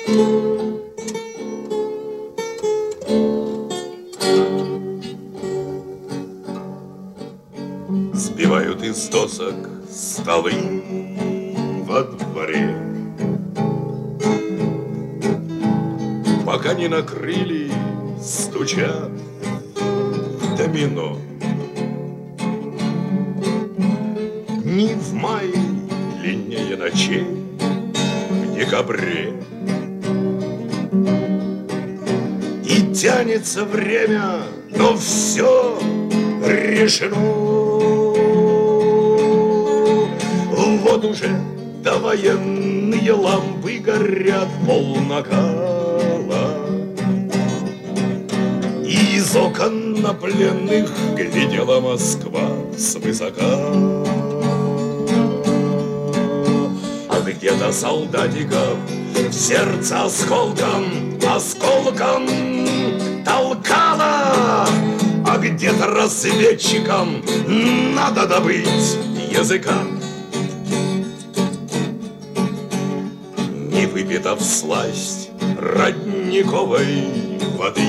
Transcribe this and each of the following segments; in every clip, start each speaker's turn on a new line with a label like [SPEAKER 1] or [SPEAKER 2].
[SPEAKER 1] Сбивают из досок столы во дворе, пока не накрыли, стучат в домино. Ни в мае длиннее ночей в декабре, и тянется время, но все решено. Вот уже довоенные лампы горят полнакала, и из окон на пленных глядела Москва свысока. А где-то солдатиков в сердце осколком толкала, а где-то разведчикам надо добыть языка. Не выпита всласть родниковой воды,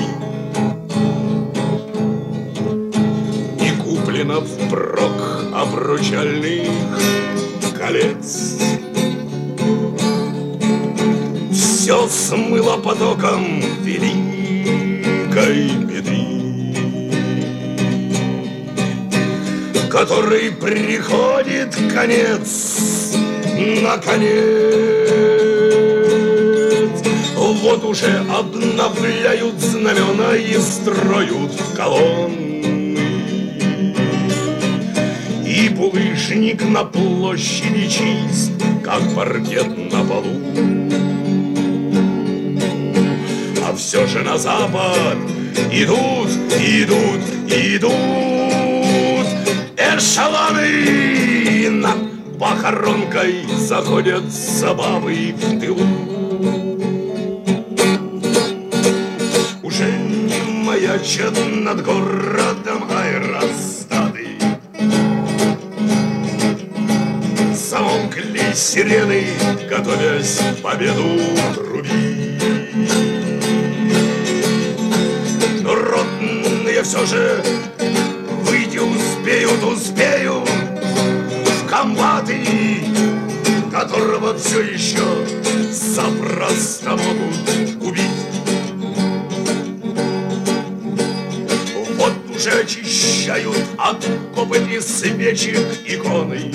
[SPEAKER 1] не куплено впрок обручальных колец. Все смыло потоком великой беды, который приходит конец, наконец. Вот уже обновляют знамена и строят колонны, и булыжник на площади чист, как паркет на полу. А все же на запад идут эшелоны. Над похоронкой заходят забавы в тылу. Уже не маячат над городом аэростаты, замолкли сирены, готовясь победу трубить. Но ротные все же выйти успеют в комбаты, которого все еще запросто могут убить. Вот уже очищают от копоти свечек иконы,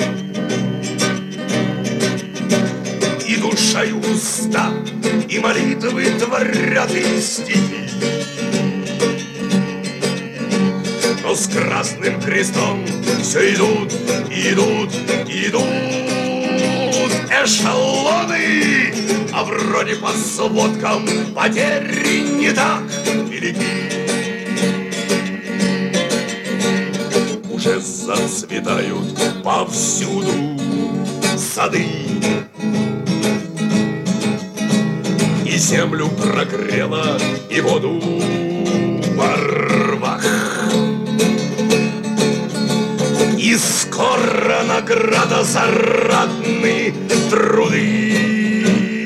[SPEAKER 1] и душа, и уста, и молитвы творят и стихи. Но с красным крестом все идут эшелоны, а вроде по сводкам потери не так велики. Уже зацветают повсюду сады, и землю прогрела, и воду во рвах. И скоро награда за ратные труды.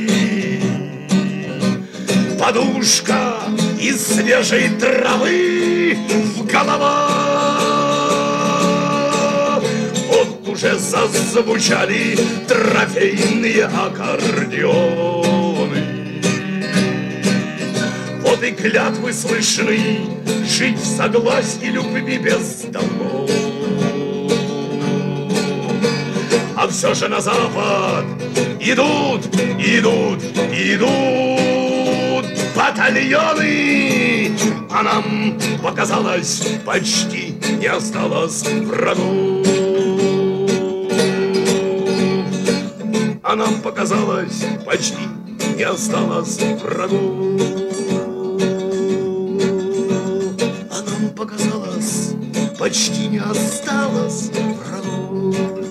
[SPEAKER 1] Подушка из свежей травы в головах. Вот уже зазвучали трофейные аккордеоны. Вот и клятвы слышны жить в согласии, любви без долгов. А все же на запад идут батальоны, а нам показалось, почти не осталось врагов. А нам показалось, почти не осталось врагов. А нам показалось, почти не осталось врагов.